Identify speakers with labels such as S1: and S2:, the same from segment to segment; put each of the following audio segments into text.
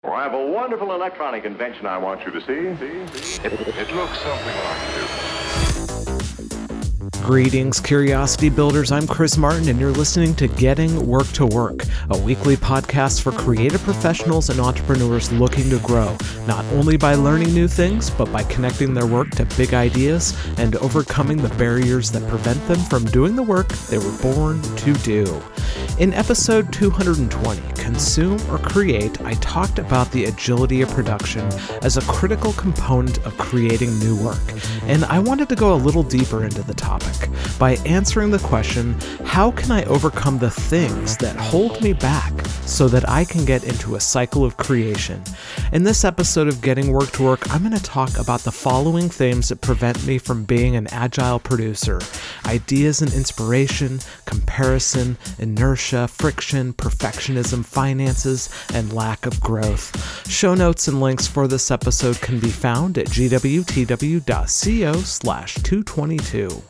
S1: Well, I have a wonderful electronic invention I want you to see. It looks something like this.
S2: Greetings, Curiosity Builders. I'm Chris Martin, and you're listening to Getting Work to Work, a weekly podcast for creative professionals and entrepreneurs looking to grow, not only by learning new things, but by connecting their work to big ideas and overcoming the barriers that prevent them from doing the work they were born to do. In episode 220, Consume or Create, I talked about the agility of production as a critical component of creating new work, and I wanted to go a little deeper into the topic by answering the question, how can I overcome the things that hold me back so that I can get into a cycle of creation? In this episode of Getting Work to Work, I'm going to talk about the following things that prevent me from being an agile producer: ideas and inspiration, comparison, inertia, friction, perfectionism, finances, and lack of growth. Show notes and links for this episode can be found at gwtw.co/222.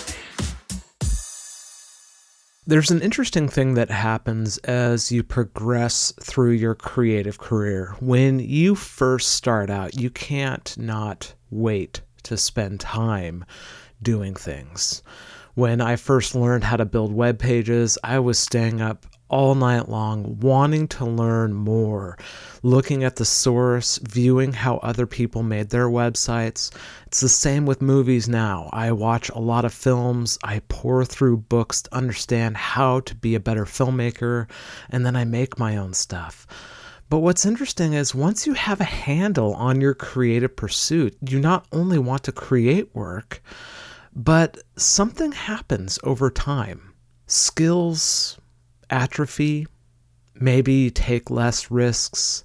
S2: There's an interesting thing that happens as you progress through your creative career. When you first start out, you can't not wait to spend time doing things. When I first learned how to build web pages, I was staying up all night long, wanting to learn more, looking at the source, viewing how other people made their websites. It's the same with movies now. I watch a lot of films, I pour through books to understand how to be a better filmmaker, and then I make my own stuff. But what's interesting is once you have a handle on your creative pursuit, you not only want to create work, but something happens over time. Skills atrophy, maybe you take less risks,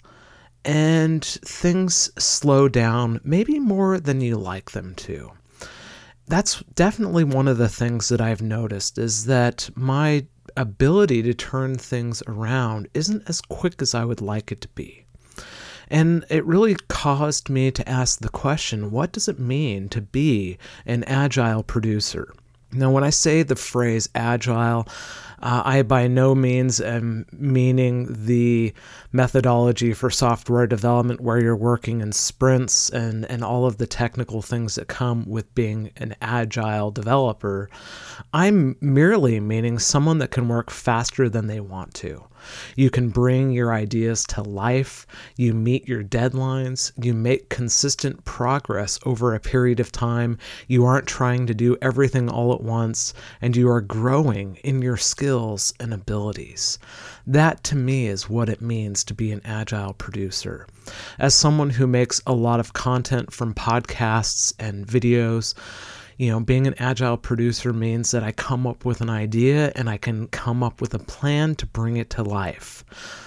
S2: and things slow down maybe more than you like them to. That's definitely one of the things that I've noticed, is that my ability to turn things around isn't as quick as I would like it to be. And it really caused me to ask the question, what does it mean to be an agile producer? Now, when I say the phrase agile, I by no means am meaning the methodology for software development where you're working in sprints and all of the technical things that come with being an agile developer. I'm merely meaning someone that can work faster than they want to. You can bring your ideas to life, you meet your deadlines, you make consistent progress over a period of time, you aren't trying to do everything all at once, and you are growing in your skills and abilities. That to me is what it means to be an agile producer. As someone who makes a lot of content from podcasts and videos, being an agile producer means that I come up with an idea and I can come up with a plan to bring it to life.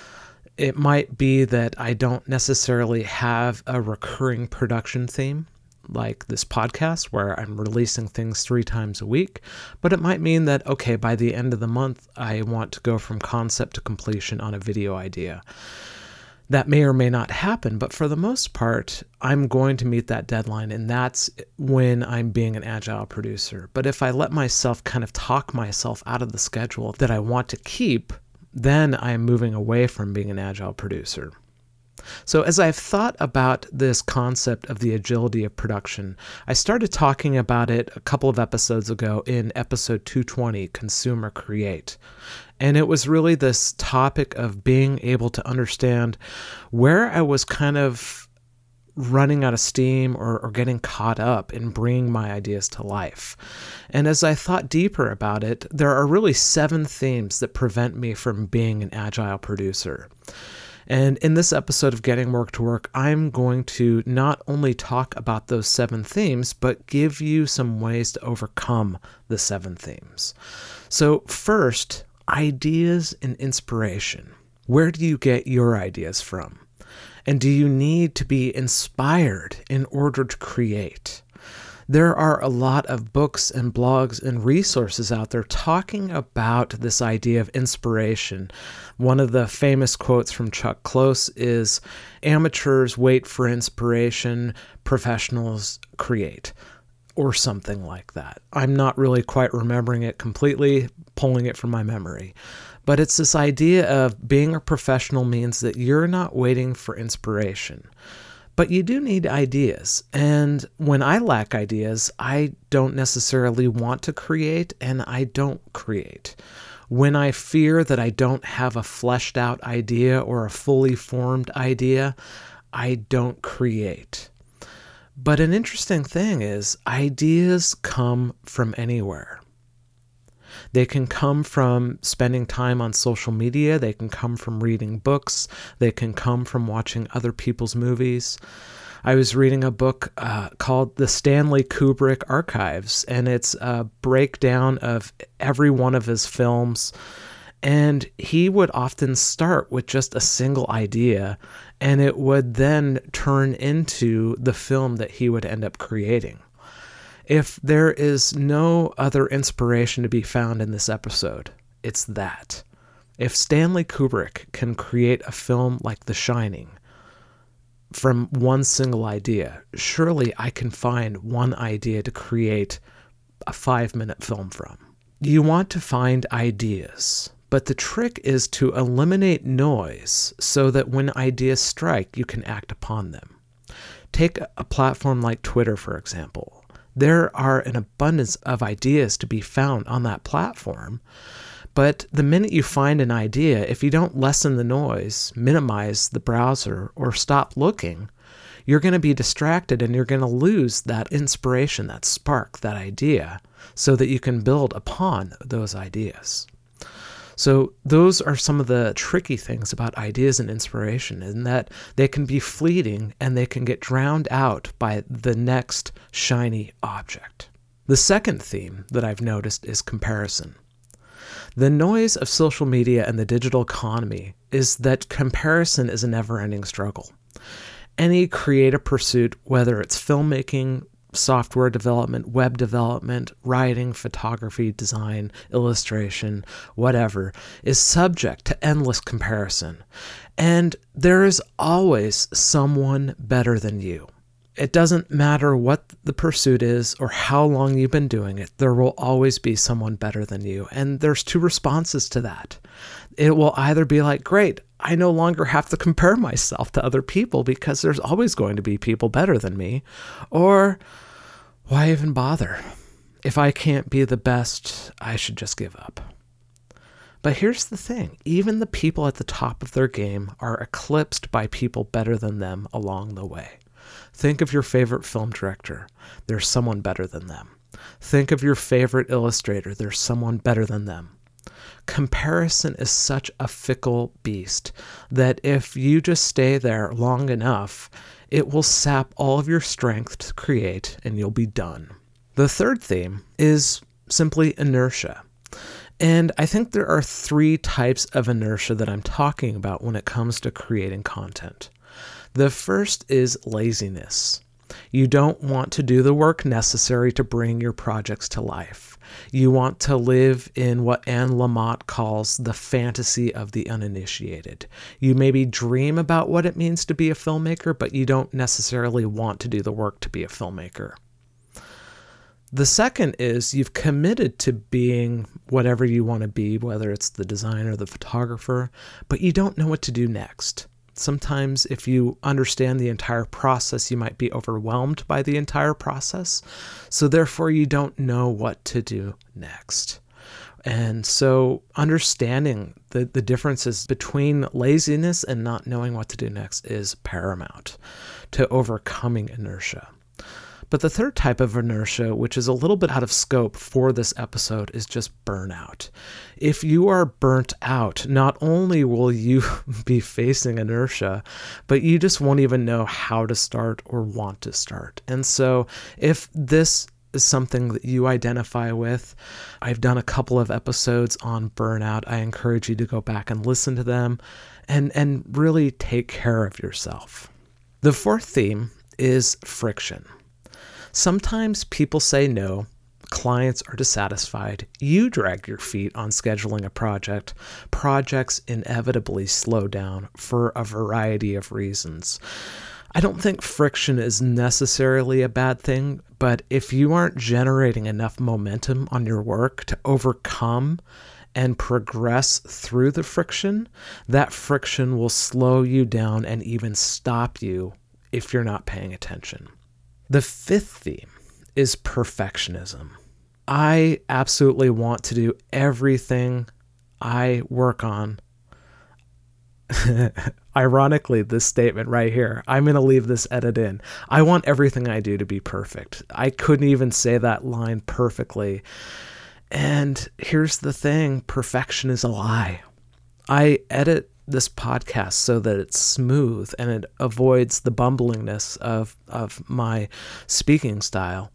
S2: It might be that I don't necessarily have a recurring production theme like this podcast where I'm releasing things 3 times a week, but it might mean that, okay, by the end of the month, I want to go from concept to completion on a video idea. That may or may not happen, but for the most part, I'm going to meet that deadline, and that's when I'm being an agile producer. But if I let myself kind of talk myself out of the schedule that I want to keep, then I'm moving away from being an agile producer. So as I've thought about this concept of the agility of production, I started talking about it a couple of episodes ago in episode 220, Consume or Create. And it was really this topic of being able to understand where I was kind of running out of steam or getting caught up in bringing my ideas to life. And as I thought deeper about it, there are really 7 themes that prevent me from being an agile producer. And in this episode of Getting Work to Work, I'm going to not only talk about those 7 themes, but give you some ways to overcome the 7 themes. So first, ideas and inspiration. Where do you get your ideas from? And do you need to be inspired in order to create? There are a lot of books and blogs and resources out there talking about this idea of inspiration. One of the famous quotes from Chuck Close is, "Amateurs wait for inspiration, professionals create," or something like that. I'm not really quite remembering it completely, pulling it from my memory. But it's this idea of being a professional means that you're not waiting for inspiration. But you do need ideas. And when I lack ideas, I don't necessarily want to create, and I don't create. When I fear that I don't have a fleshed out idea or a fully formed idea, I don't create. But an interesting thing is ideas come from anywhere. They can come from spending time on social media. They can come from reading books. They can come from watching other people's movies. I was reading a book called The Stanley Kubrick Archives, and it's a breakdown of every one of his films. And he would often start with just a single idea, and it would then turn into the film that he would end up creating. If there is no other inspiration to be found in this episode, it's that. If Stanley Kubrick can create a film like The Shining from one single idea, surely I can find one idea to create a 5-minute film from. You want to find ideas, but the trick is to eliminate noise so that when ideas strike, you can act upon them. Take a platform like Twitter, for example. There are an abundance of ideas to be found on that platform, but the minute you find an idea, if you don't lessen the noise, minimize the browser, or stop looking, you're going to be distracted and you're going to lose that inspiration, that spark, that idea, so that you can build upon those ideas. So those are some of the tricky things about ideas and inspiration, in that they can be fleeting and they can get drowned out by the next shiny object. The second theme that I've noticed is comparison. The noise of social media and the digital economy is that comparison is a never-ending struggle. Any creative pursuit, whether it's filmmaking, software development, web development, writing, photography, design, illustration, whatever, is subject to endless comparison. And there is always someone better than you. It doesn't matter what the pursuit is or how long you've been doing it, there will always be someone better than you. And there's two responses to that. It will either be like, great, I no longer have to compare myself to other people because there's always going to be people better than me. Or, why even bother? If I can't be the best, I should just give up. But here's the thing. Even the people at the top of their game are eclipsed by people better than them along the way. Think of your favorite film director. There's someone better than them. Think of your favorite illustrator. There's someone better than them. Comparison is such a fickle beast that if you just stay there long enough, it will sap all of your strength to create and you'll be done. The third theme is simply inertia. And I think there are 3 types of inertia that I'm talking about when it comes to creating content. The first is laziness. You don't want to do the work necessary to bring your projects to life. You want to live in what Anne Lamott calls the fantasy of the uninitiated. You maybe dream about what it means to be a filmmaker, but you don't necessarily want to do the work to be a filmmaker. The second is you've committed to being whatever you want to be, whether it's the designer or the photographer, but you don't know what to do next. Sometimes if you understand the entire process, you might be overwhelmed by the entire process. So therefore, you don't know what to do next. And so understanding the differences between laziness and not knowing what to do next is paramount to overcoming inertia. But the third type of inertia, which is a little bit out of scope for this episode, is just burnout. If you are burnt out, not only will you be facing inertia, but you just won't even know how to start or want to start. And so if this is something that you identify with, I've done a couple of episodes on burnout. I encourage you to go back and listen to them and really take care of yourself. The fourth theme is friction. Sometimes people say no, clients are dissatisfied, you drag your feet on scheduling a project, projects inevitably slow down for a variety of reasons. I don't think friction is necessarily a bad thing, but if you aren't generating enough momentum on your work to overcome and progress through the friction, that friction will slow you down and even stop you if you're not paying attention. The fifth theme is perfectionism. I absolutely want to do everything I work on. Ironically, this statement right here, I'm going to leave this edit in. I want everything I do to be perfect. I couldn't even say that line perfectly. And here's the thing, perfection is a lie. I edit this podcast so that it's smooth and it avoids the bumblingness of my speaking style.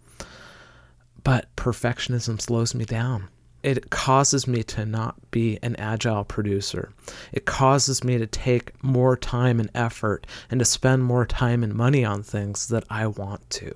S2: But perfectionism slows me down. It causes me to not be an agile producer. It causes me to take more time and effort and to spend more time and money on things that I want to.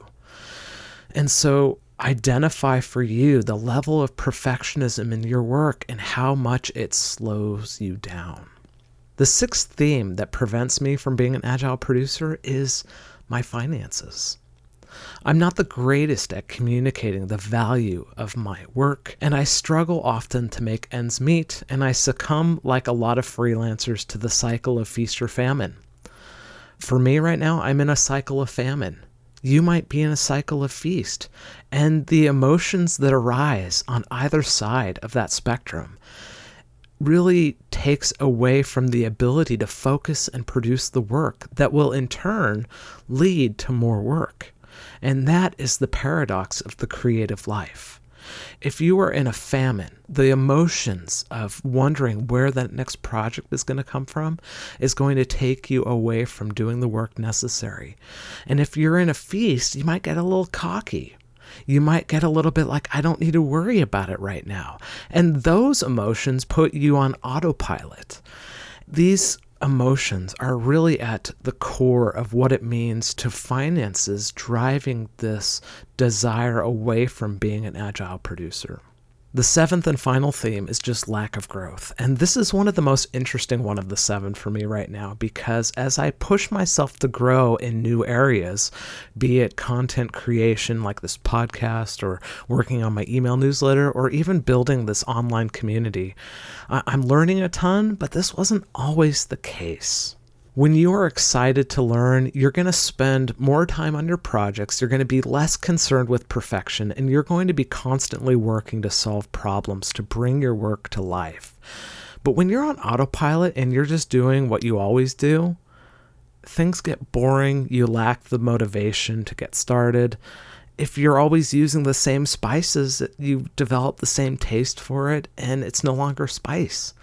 S2: And so identify for you the level of perfectionism in your work and how much it slows you down. The sixth theme that prevents me from being an agile producer is my finances. I'm not the greatest at communicating the value of my work, and I struggle often to make ends meet, and I succumb, like a lot of freelancers, to the cycle of feast or famine. For me right now, I'm in a cycle of famine. You might be in a cycle of feast, and the emotions that arise on either side of that spectrum really takes away from the ability to focus and produce the work that will in turn lead to more work. And that is the paradox of the creative life. If you are in a famine, the emotions of wondering where that next project is going to come from is going to take you away from doing the work necessary. And if you're in a feast, you might get a little cocky. You might get a little bit like, I don't need to worry about it right now. And those emotions put you on autopilot. These emotions are really at the core of what it means to finances driving this desire away from being an agile producer. The seventh and final theme is just lack of growth. And this is one of the most interesting one of the seven for me right now, because as I push myself to grow in new areas, be it content creation like this podcast or working on my email newsletter or even building this online community, I'm learning a ton, but this wasn't always the case. When you are excited to learn, you're going to spend more time on your projects, you're going to be less concerned with perfection, and you're going to be constantly working to solve problems to bring your work to life. But when you're on autopilot and you're just doing what you always do, things get boring, you lack the motivation to get started. If you're always using the same spices, you develop the same taste for it, and it's no longer spice.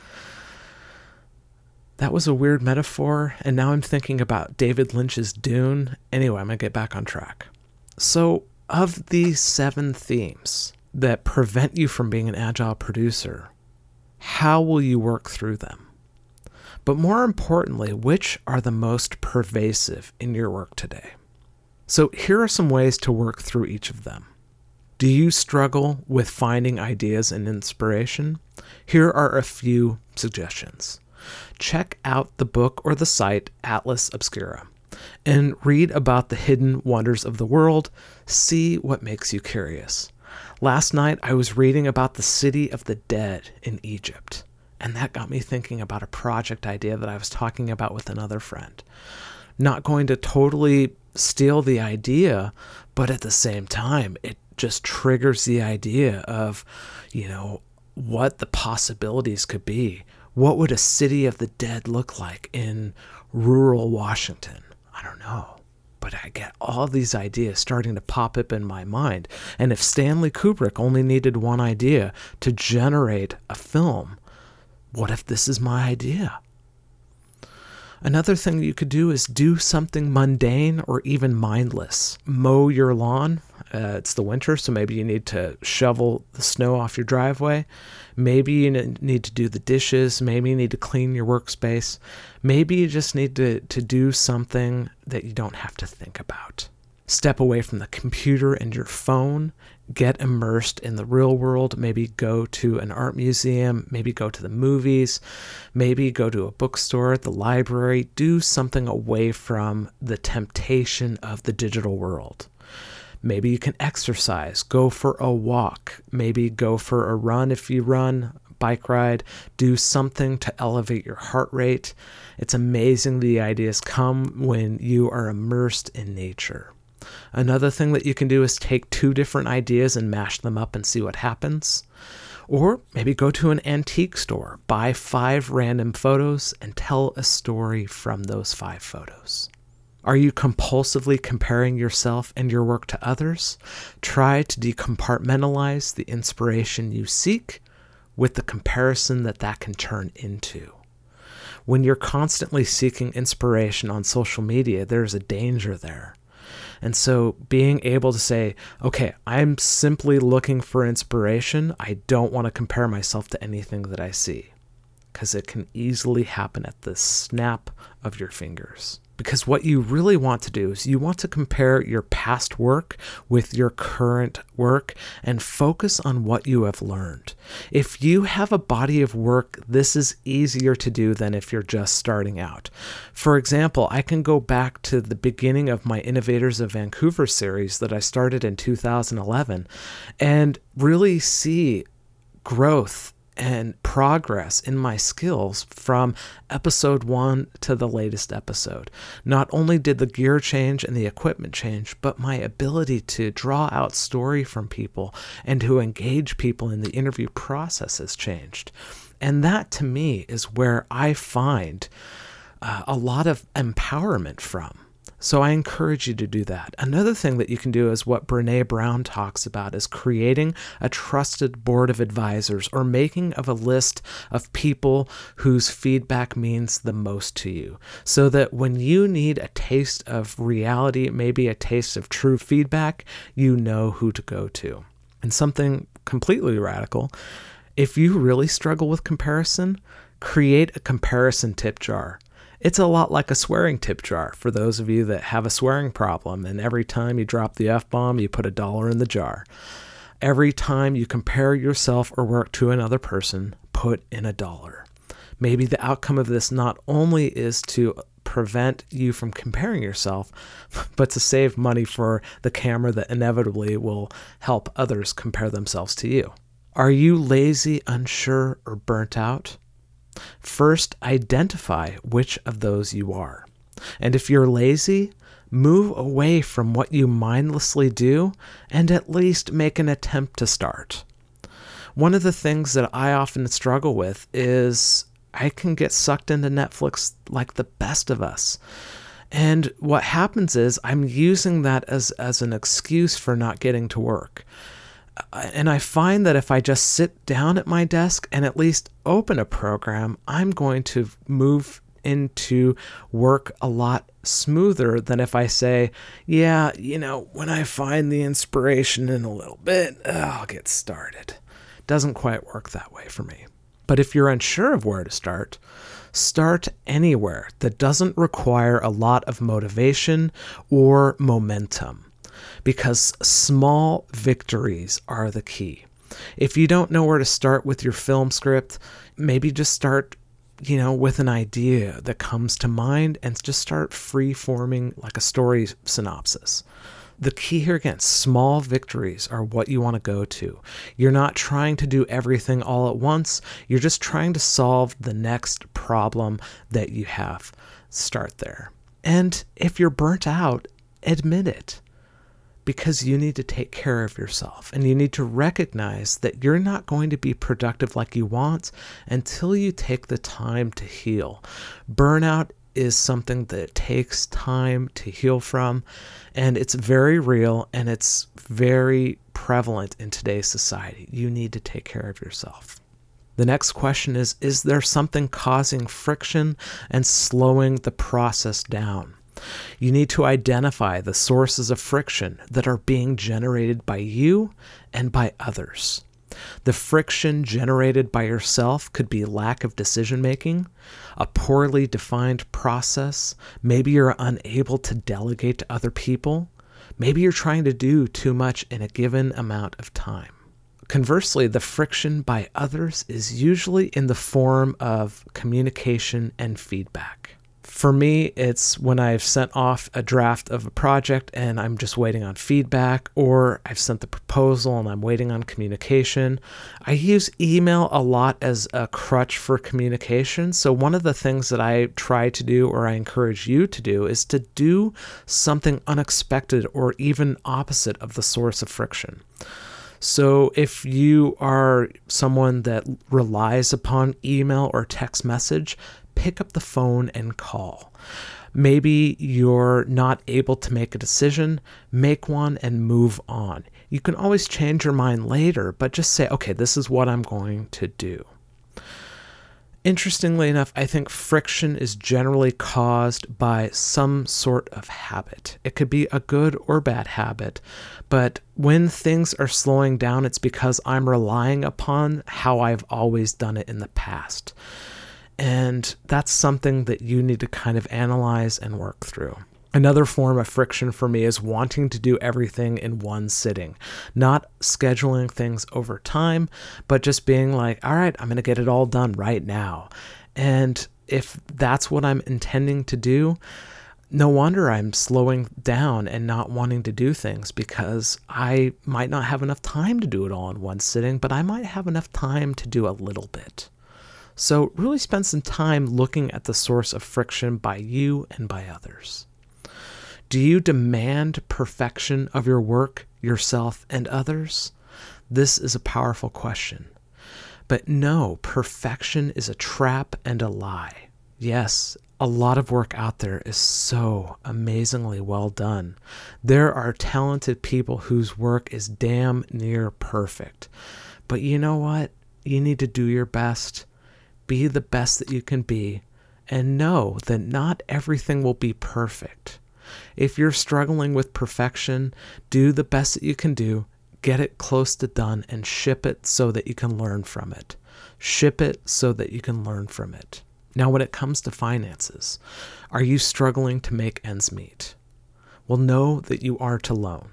S2: That was a weird metaphor, and now I'm thinking about David Lynch's Dune. Anyway, I'm going to get back on track. So, of these 7 themes that prevent you from being an agile producer, how will you work through them? But more importantly, which are the most pervasive in your work today? So, here are some ways to work through each of them. Do you struggle with finding ideas and inspiration? Here are a few suggestions. Check out the book or the site Atlas Obscura and read about the hidden wonders of the world. See what makes you curious. Last night, I was reading about the city of the dead in Egypt, and that got me thinking about a project idea that I was talking about with another friend. Not going to totally steal the idea, but at the same time, it just triggers the idea of, what the possibilities could be. What would a city of the dead look like in rural Washington? I don't know. But I get all these ideas starting to pop up in my mind. And if Stanley Kubrick only needed one idea to generate a film, what if this is my idea? Another thing you could do is do something mundane or even mindless. Mow your lawn. It's the winter, so maybe you need to shovel the snow off your driveway. Maybe you need to do the dishes. Maybe you need to clean your workspace. Maybe you just need to do something that you don't have to think about. Step away from the computer and your phone. Get immersed in the real world. Maybe go to an art museum. Maybe go to the movies. Maybe go to a bookstore, the library. Do something away from the temptation of the digital world. Maybe you can exercise. Go for a walk. Maybe go for a run if you run. bike ride, do something to elevate your heart rate. It's amazing the ideas come when you are immersed in nature. Another thing that you can do is take 2 different ideas and mash them up and see what happens. Or maybe go to an antique store, buy 5 random photos, and tell a story from those 5 photos. Are you compulsively comparing yourself and your work to others? Try to decompartmentalize the inspiration you seek with the comparison that can turn into. When you're constantly seeking inspiration on social media, there's a danger there. And so being able to say, okay, I'm simply looking for inspiration. I don't want to compare myself to anything that I see, because it can easily happen at the snap of your fingers. Because what you really want to do is you want to compare your past work with your current work and focus on what you have learned. If you have a body of work, this is easier to do than if you're just starting out. For example, I can go back to the beginning of my Innovators of Vancouver series that I started in 2011 and really see growth and progress in my skills from episode 1 to the latest episode. Not only did the gear change and the equipment change, but my ability to draw out story from people and to engage people in the interview process has changed. And that to me is where I find a lot of empowerment from. So I encourage you to do that. Another thing that you can do is what Brené Brown talks about, is creating a trusted board of advisors or making of a list of people whose feedback means the most to you, so that when you need a taste of reality, maybe a taste of true feedback, you know who to go to. And something completely radical, if you really struggle with comparison, create a comparison tip jar. It's a lot like a swearing tip jar for those of you that have a swearing problem, and every time you drop the F-bomb, you put $1 in the jar. Every time you compare yourself or work to another person, put in $1. Maybe the outcome of this not only is to prevent you from comparing yourself, but to save money for the camera that inevitably will help others compare themselves to you. Are you lazy, unsure, or burnt out? First, identify which of those you are. And if you're lazy, move away from what you mindlessly do and at least make an attempt to start. One of the things that I often struggle with is I can get sucked into Netflix like the best of us. And what happens is I'm using that as an excuse for not getting to work. And I find that if I just sit down at my desk and at least open a program, I'm going to move into work a lot smoother than if I say, yeah, when I find the inspiration in a little bit, I'll get started. It doesn't quite work that way for me. But if you're unsure of where to start anywhere that doesn't require a lot of motivation or momentum. Because small victories are the key. If you don't know where to start with your film script, maybe just start, with an idea that comes to mind and just start free-forming like a story synopsis. The key here, again, small victories are what you want to go to. You're not trying to do everything all at once. You're just trying to solve the next problem that you have. Start there. And if you're burnt out, admit it. Because you need to take care of yourself and you need to recognize that you're not going to be productive like you want until you take the time to heal. Burnout is something that takes time to heal from, and it's very real and it's very prevalent in today's society. You need to take care of yourself. The next question is there something causing friction and slowing the process down? You need to identify the sources of friction that are being generated by you and by others. The friction generated by yourself could be lack of decision-making, a poorly defined process. Maybe you're unable to delegate to other people. Maybe you're trying to do too much in a given amount of time. Conversely, the friction by others is usually in the form of communication and feedback. For me, it's when I've sent off a draft of a project and I'm just waiting on feedback, or I've sent the proposal and I'm waiting on communication. I use email a lot as a crutch for communication. So one of the things that I try to do, or I encourage you to do, is to do something unexpected or even opposite of the source of friction. So if you are someone that relies upon email or text message, pick up the phone and call. Maybe you're not able to make a decision, make one and move on. You can always change your mind later, but just say, okay, this is what I'm going to do. Interestingly enough, I think friction is generally caused by some sort of habit. It could be a good or bad habit, but when things are slowing down, it's because I'm relying upon how I've always done it in the past. And that's something that you need to kind of analyze and work through. Another form of friction for me is wanting to do everything in one sitting, not scheduling things over time, but just being like, all right, I'm going to get it all done right now. And if that's what I'm intending to do, no wonder I'm slowing down and not wanting to do things, because I might not have enough time to do it all in one sitting, but I might have enough time to do a little bit. So really spend some time looking at the source of friction by you and by others. Do you demand perfection of your work, yourself, and others? This is a powerful question. But no, perfection is a trap and a lie. Yes, a lot of work out there is so amazingly well done. There are talented people whose work is damn near perfect. But you know what? You need to do your best. Be the best that you can be, and know that not everything will be perfect. If you're struggling with perfection, do the best that you can do, get it close to done, and ship it so that you can learn from it. Ship it so that you can learn from it. Now, when it comes to finances, are you struggling to make ends meet? Well, know that you aren't alone.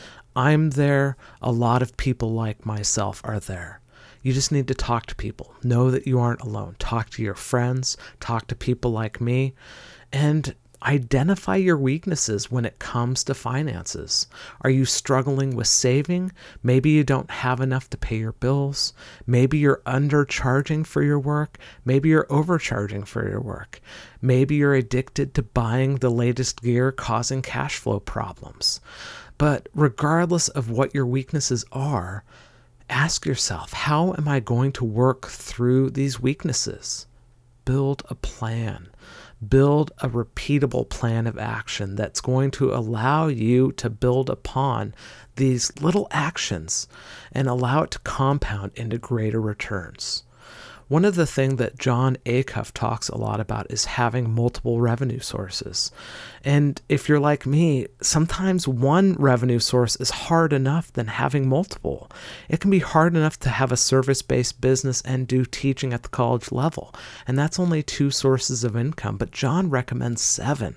S2: I'm there. A lot of people like myself are there. You just need to talk to people. Know that you aren't alone. Talk to your friends. Talk to people like me. And identify your weaknesses when it comes to finances. Are you struggling with saving? Maybe you don't have enough to pay your bills. Maybe you're undercharging for your work. Maybe you're overcharging for your work. Maybe you're addicted to buying the latest gear, causing cash flow problems. But regardless of what your weaknesses are, ask yourself, how am I going to work through these weaknesses? Build a plan. Build a repeatable plan of action that's going to allow you to build upon these little actions and allow it to compound into greater returns. One of the things that Jon Acuff talks a lot about is having multiple revenue sources. And if you're like me, sometimes one revenue source is hard enough than having multiple. It can be hard enough to have a service-based business and do teaching at the college level. And that's only 2 sources of income, but Jon recommends 7.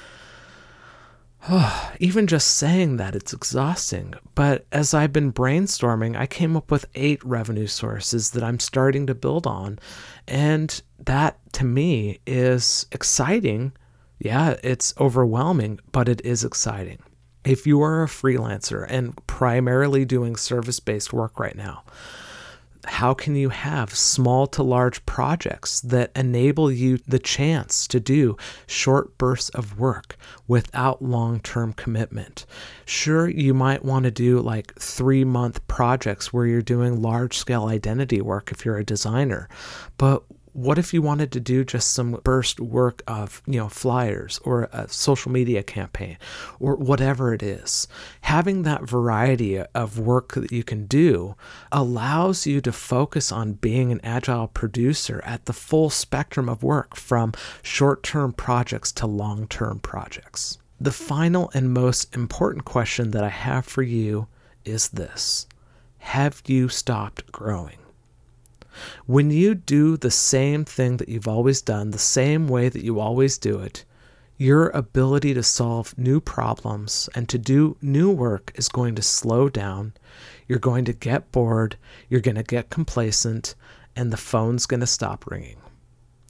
S2: Even just saying that, it's exhausting. But as I've been brainstorming, I came up with 8 revenue sources that I'm starting to build on. And that, to me, is exciting. Yeah, it's overwhelming, but it is exciting. If you are a freelancer and primarily doing service-based work right now, how can you have small to large projects that enable you the chance to do short bursts of work without long-term commitment? Sure, you might want to do like 3-month projects where you're doing large-scale identity work if you're a designer, but what if you wanted to do just some burst work of, flyers or a social media campaign or whatever it is? Having that variety of work that you can do allows you to focus on being an agile producer at the full spectrum of work, from short-term projects to long-term projects. The final and most important question that I have for you is this: have you stopped growing? When you do the same thing that you've always done, the same way that you always do it, your ability to solve new problems and to do new work is going to slow down. You're going to get bored, you're going to get complacent, and the phone's going to stop ringing.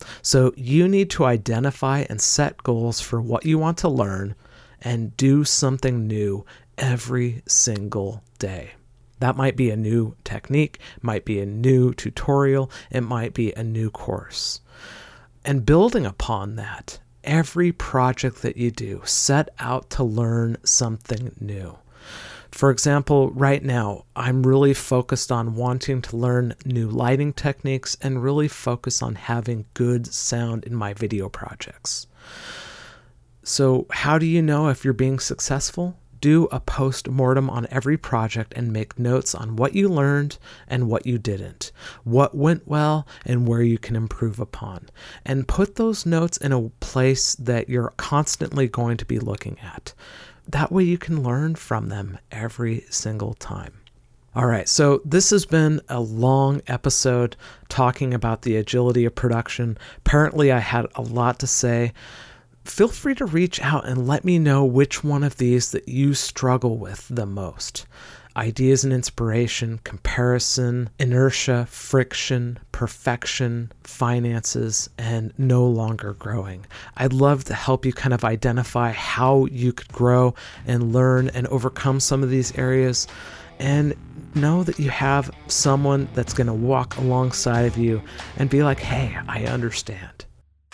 S2: So you need to identify and set goals for what you want to learn and do something new every single day. That might be a new technique, might be a new tutorial, it might be a new course. And building upon that, every project that you do, set out to learn something new. For example, right now, I'm really focused on wanting to learn new lighting techniques and really focus on having good sound in my video projects. So how do you know if you're being successful? Do a post-mortem on every project and make notes on what you learned and what you didn't, what went well and where you can improve upon. And put those notes in a place that you're constantly going to be looking at. That way you can learn from them every single time. All right, so this has been a long episode talking about the agility of production. Apparently I had a lot to say. Feel free to reach out and let me know which one of these that you struggle with the most. Ideas and inspiration, comparison, inertia, friction, perfection, finances, and no longer growing. I'd love to help you kind of identify how you could grow and learn and overcome some of these areas, and know that you have someone that's going to walk alongside of you and be like, hey, I understand.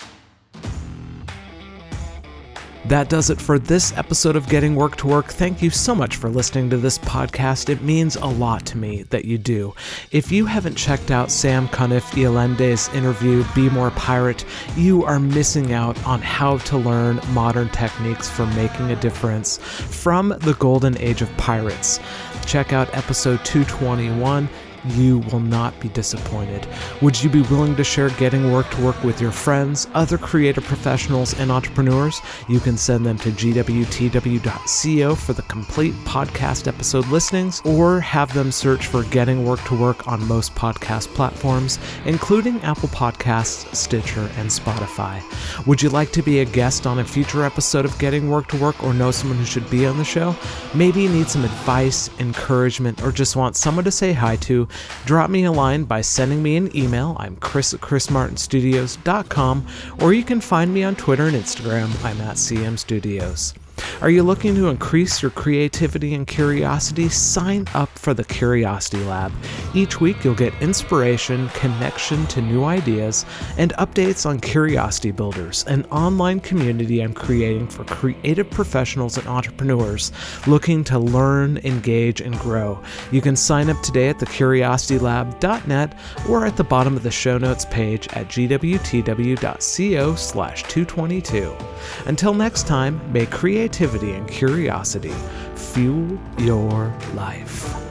S2: That does it for this episode of Getting Work to Work. Thank you so much for listening to this podcast. It means a lot to me that you do. If you haven't checked out Sam Conniff-Iolende's interview, Be More Pirate, you are missing out on how to learn modern techniques for making a difference from the golden age of pirates. Check out episode 221. You will not be disappointed. Would you be willing to share Getting Work to Work with your friends, other creative professionals, and entrepreneurs? You can send them to gwtw.co for the complete podcast episode listings, or have them search for Getting Work to Work on most podcast platforms, including Apple Podcasts, Stitcher, and Spotify. Would you like to be a guest on a future episode of Getting Work to Work, or know someone who should be on the show? Maybe you need some advice, encouragement, or just want someone to say hi to? Drop me a line by sending me an email. I'm Chris at chrismartinstudios.com, or you can find me on Twitter and Instagram. I'm at CM Studios. Are you looking to increase your creativity and curiosity? Sign up for the Curiosity Lab. Each week you'll get inspiration, connection to new ideas, and updates on Curiosity Builders, an online community I'm creating for creative professionals and entrepreneurs looking to learn, engage, and grow. You can sign up today at thecuriositylab.net or at the bottom of the show notes page at gwtw.co/222. Until next time, may creativity and curiosity fuel your life.